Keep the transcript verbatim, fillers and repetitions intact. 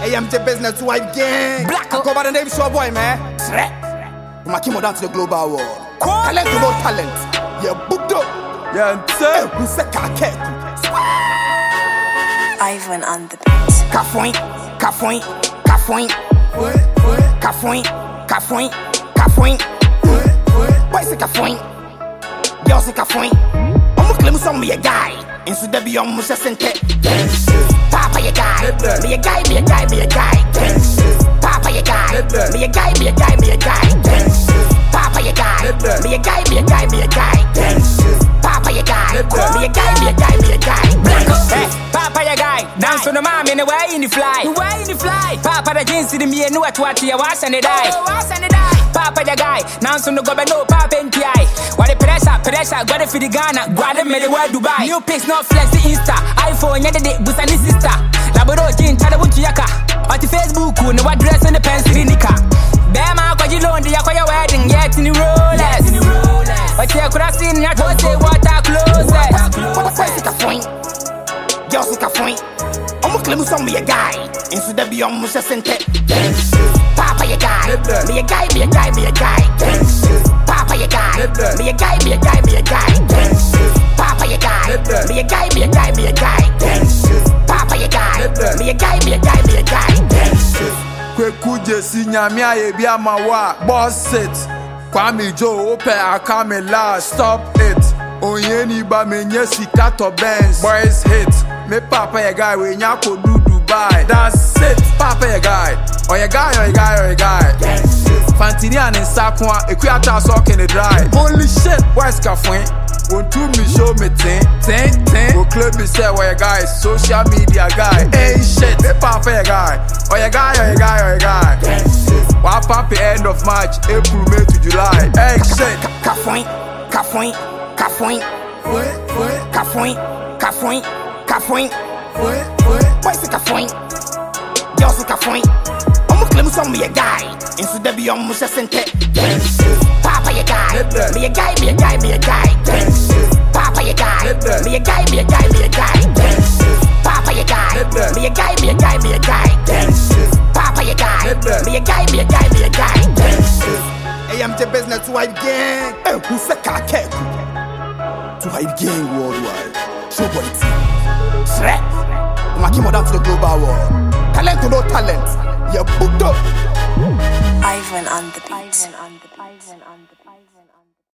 A M J Business Wife Gang. Black. I go by the name Show Boy, man. From Akimo down to the global world. Talent to no talent. Yeah, booked up. Yeah, sir. Who said Kakeku? Ivan on the beat. Kafoin, Kafoin, Kafoin. Kafoin, Kafoin, Kafoin. Boy, say Kafoin. Girl, say Kafoin. I'm claim some me a guy. Instead of be on Musa Sente. Papa, your guy. Me a guy, me a guy, me a guy. Papa, your guy. Me a guy, me a guy, me a guy. Papa, your guy. Me a guy, me a guy, me a guy. Papa, your guy. Me a guy, me a guy, me a guy. Papa, your guy. Dance on the mom in the way in the fly. The way in the fly. Papa, the jeans in the me and what what you wash and the die. Papa, your guy. Dance on the go no papa and T I. What the pressure, pressure, got it for the Ghana. Got it made the world Dubai. New pics, not flex the Insta. iPhone, yeah, the day, Busani sister. Laboro, Jin, Tadabuchi Yaka. On the Facebook, no what dress in the pencil, Nika. Bema, kwa jilo, ndi yako ya wedding, yet in the Rolex. But you could have seen that was say water closet. What's it a point? Girl, say a point. I'm a claim some me a guy. Instead of be on Musa Sente. Papa, your guy. Me a guy, me a guy, me a guy. Papa, your guy. Me a guy, me a guy, me a guy. Papa, your guy. Me a guy, me a guy, me a guy. Papa, your guy. Me a guy, me a guy, me a guy. Kweku jesi nyami aye bi amawa. Boss it. Kwame Joe ope akame la. Stop it. Onyeni ba menye sika to Benz. Boys hit. Me papa your guy we nyako do Dubai. That's it. Papa your guy. Oh your guy, oh your guy, oh your guy. Fantini and Sakwa, Equata sock in the dry. Holy shit, where's Kafoin? Won't you me show me ten, ten, ten? Go club me say where your guy, social media guy. Hey shit, me papa your guy. Oh your guy, oh your guy, oh your guy. What papa end of March, April, May to July. Hey shit. Kafoin, Kafoin, Kafoin. Kafoin, Kafoin, Kafoin. Boy say Kafoin. Girl say Kafoin. I'm a claim some me a guy. Instead of be on Musa Sente. Papa your guy. Me a guy, me a guy, me a guy. Papa your guy. Me a guy, me a guy, me a guy. Papa your guy. Me a guy, me a guy, me a guy. Papa your guy. Me a guy, me a guy, me a guy. A M J Business Wife Gang. Eh, who said Kakeku? To Wife Gang worldwide. Show Boy T. Shrek. I'm a down to the global world. Talent to no talent. You're booked up. Ivan on the beat. Ivan on the beat. Ivan on the beat.